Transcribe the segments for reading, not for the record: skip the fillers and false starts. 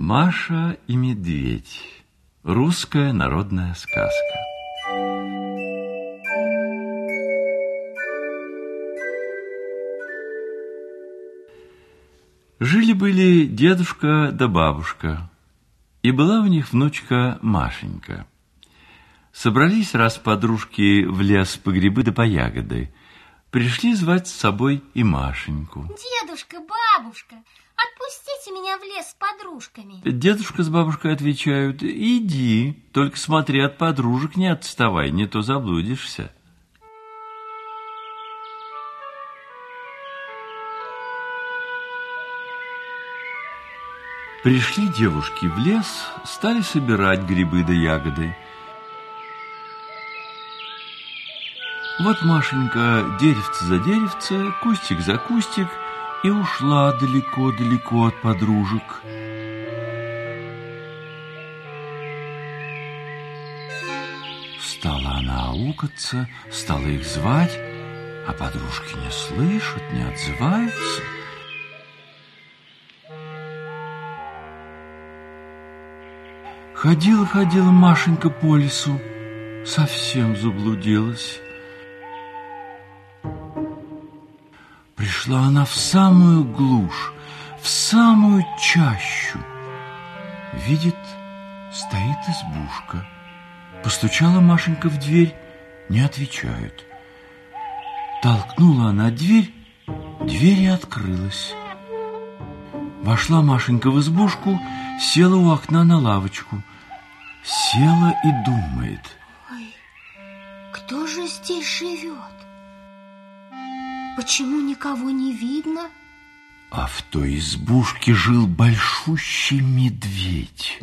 Маша и медведь. Русская народная сказка. Жили-были дедушка да бабушка, и была у них внучка Машенька. Собрались раз подружки в лес по грибы да по ягоды. Пришли звать с собой и Машеньку. Дедушка, бабушка, отпустите меня в лес с подружками. Дедушка с бабушкой отвечают: иди, только смотри, от подружек не отставай, не то заблудишься. Пришли девушки в лес, стали собирать грибы да ягоды. Вот Машенька деревце за деревце, кустик за кустик, и ушла далеко-далеко от подружек. Стала она аукаться, стала их звать, а подружки не слышат, не отзываются. Ходила Машенька по лесу, совсем заблудилась. Пришла она в самую глушь, в самую чащу. Видит, стоит избушка. Постучала Машенька в дверь, не отвечают. Толкнула она дверь, дверь и открылась. Вошла Машенька в избушку, села у окна на лавочку. Села и думает: ой, кто же здесь живет? Почему никого не видно? А в той избушке жил большущий медведь.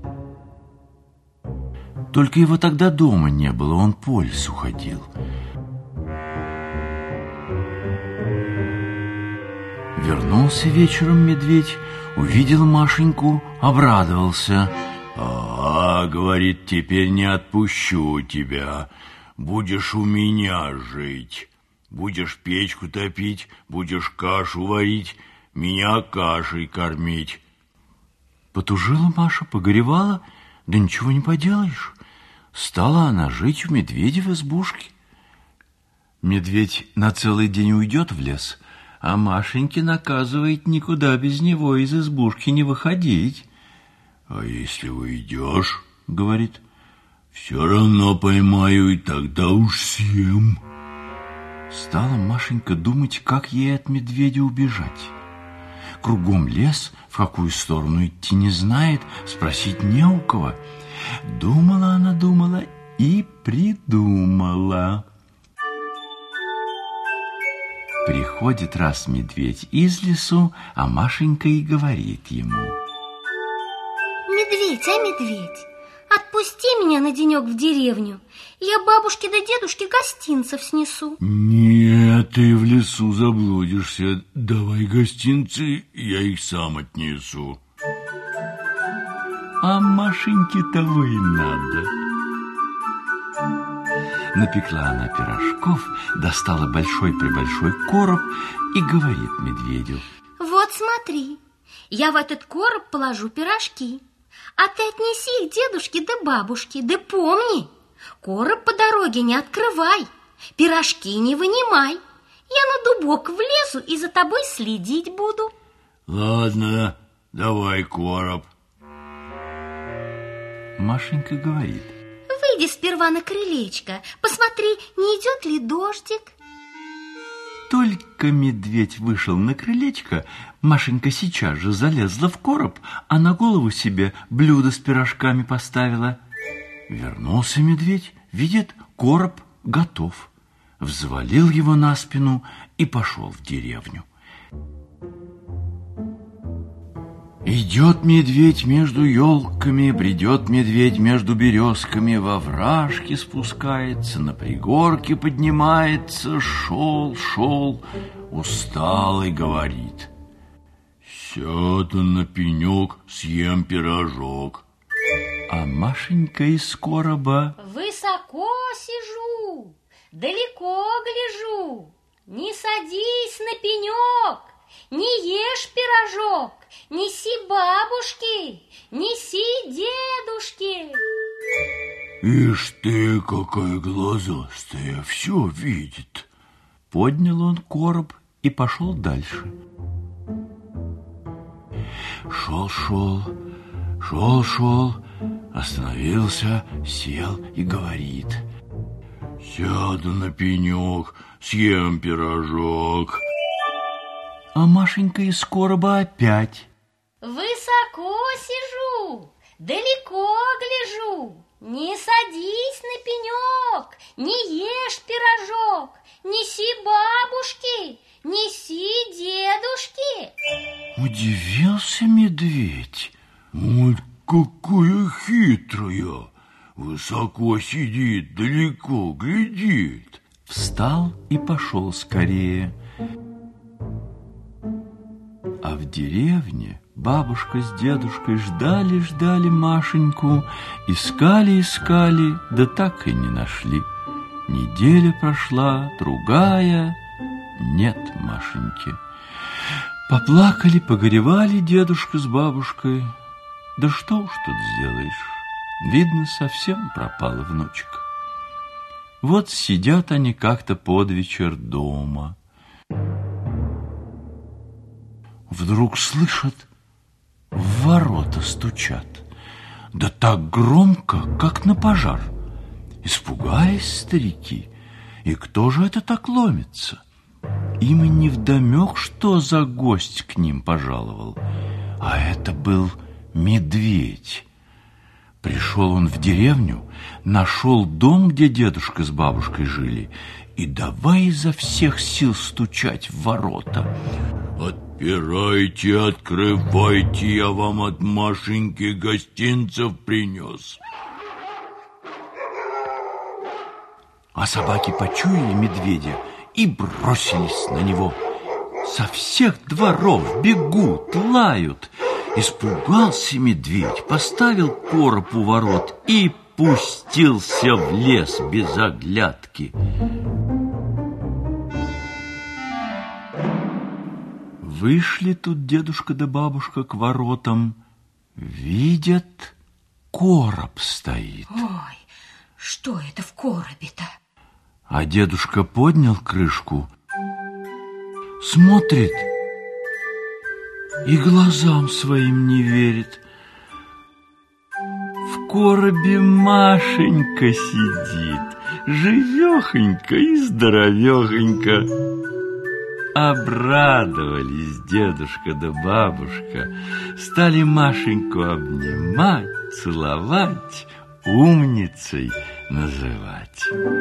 Только его тогда дома не было, он по лесу ходил. Вернулся вечером медведь, увидел Машеньку, обрадовался. Говорит, теперь не отпущу тебя, будешь у меня жить. Будешь печку топить, будешь кашу варить, меня кашей кормить. Потужила Маша, погоревала, да ничего не поделаешь. Стала она жить у медведя в избушке. Медведь на целый день уйдет в лес, а Машеньке наказывает никуда без него из избушки не выходить. А если уйдешь, говорит, все равно поймаю, и тогда уж съем. Стала Машенька думать, как ей от медведя убежать. Кругом лес, в какую сторону идти не знает, спросить не у кого. Думала она, думала и придумала. Приходит раз медведь из лесу, а Машенька и говорит ему: медведь, медведь, отпусти меня на денек в деревню. Я бабушке да дедушке гостинцев снесу. Нет, ты в лесу заблудишься. Давай гостинцы, я их сам отнесу. А Машеньке того и надо. Напекла она пирожков, достала большой-пребольшой короб и говорит медведю: вот смотри, я в этот короб положу пирожки, а ты отнеси их дедушке да бабушке. Да помни, короб по дороге не открывай, пирожки не вынимай. Я на дубок влезу и за тобой следить буду. Ладно, давай короб. Машенька говорит: выйди сперва на крылечко, посмотри, не идет ли дождик. Только медведь вышел на крылечко, Машенька сейчас же залезла в короб, а на голову себе блюдо с пирожками поставила. Вернулся медведь, видит, короб готов. Взвалил его на спину и пошел в деревню. Идет медведь между елками, бредет медведь между березками, во вражки спускается, на пригорке поднимается, шел, устал и говорит: сяду на пенек, съем пирожок. А Машенька из короба: высоко сижу, далеко гляжу, не садись на пенек, не ешь пирожок, неси бабушке, неси дедушке. Ишь ты, какая глазастая, все видит. Поднял он короб и пошел дальше. Шел, остановился, сел и говорит: сяду на пенек, съем пирожок. А Машенька из короба опять: высоко сижу, далеко гляжу, не садись на пенек, не ешь пирожок, неси бабушке, неси дедушке. Удивился медведь. Вот какая хитрая! Высоко сидит, далеко глядит. Встал и пошел скорее. А в деревне бабушка с дедушкой ждали Машеньку, искали, да так и не нашли. Неделя прошла, другая, нет Машеньки. Поплакали, погоревали дедушка с бабушкой. Да что уж тут сделаешь, видно, совсем пропала внучка. Вот сидят они как-то под вечер дома. Вдруг слышат, в ворота стучат. Да так громко, как на пожар. Испугались старики. И кто же это так ломится? Им и невдомек, что за гость к ним пожаловал. А это был медведь. Пришел он в деревню, нашел дом, где дедушка с бабушкой жили, и давай изо всех сил стучать в ворота. «Отпирайте, открывайте, я вам от Машеньки гостинцев принес». А собаки почуяли медведя и бросились на него. Со всех дворов бегут, лают. Испугался медведь, поставил короб у ворот и пустился в лес без оглядки. Вышли тут дедушка да бабушка к воротам. Видят, короб стоит. Ой, что это в коробе-то? А дедушка поднял крышку, смотрит и глазам своим не верит. В коробе Машенька сидит, живехонька и здоровехонька. Обрадовались дедушка да бабушка, стали Машеньку обнимать, целовать, умницей называть.